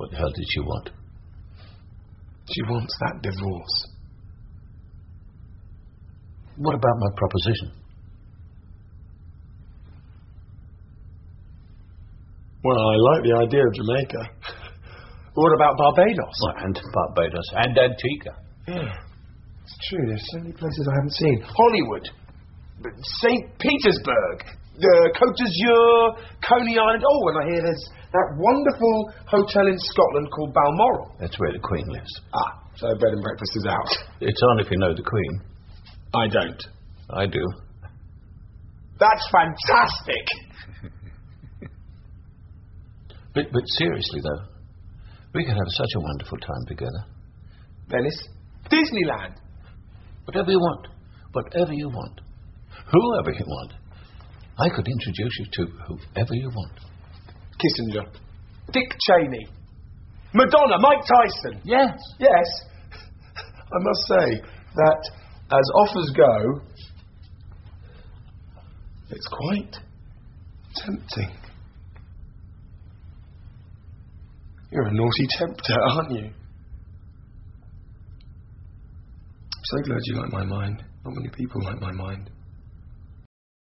What the hell did she want? She wants that divorce. What about my proposition? Well, I like the idea of Jamaica. What about Barbados? Well, and Barbados and Antigua. Yeah, it's true. There's so many places I haven't seen. Hollywood, St. Petersburg, Côte d'Azur, Coney Island. Oh, and I hear there's that wonderful hotel in Scotland called Balmoral. That's where the Queen lives. Ah, so bed and breakfast is out. It's on if you know the Queen. I don't. I do. That's fantastic! But seriously, though, we could have such a wonderful time together. Venice? Disneyland? Whatever you want. Whatever you want. Whoever you want. I could introduce you to whoever you want. Kissinger. Dick Cheney. Madonna. Mike Tyson. Yes. Yes. I must say that as offers go, it's quite tempting. You're a naughty tempter, aren't you? I'm so glad you like my mind. Not many people like my mind.